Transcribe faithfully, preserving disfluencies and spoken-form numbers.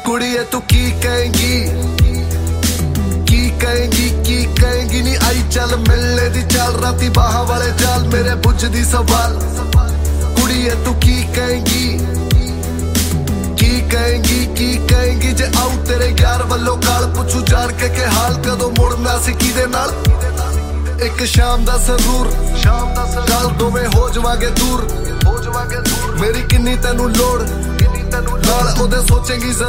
कुड़िए तू की कहेंगी की कहेंगी की कहेंगी नी आई चल मिलने दी चाल राती बाहां वाले जाल मेरे बुझदी सवाल कुड़िए तू की कहेंगी की कहेंगी की कहेंगी जे आऊ तेरे यार वल्लों गाल पुछू जान के के हाल कदों मुड़ना सी किदे नाल एक शाम दा जरूर शाम दा गल दोवें हो जावांगे दूर हो जावांगे दूर मेरी किन्नी तैनू लोड़ किन्नी तैनू नाल ओदे सोचेंगी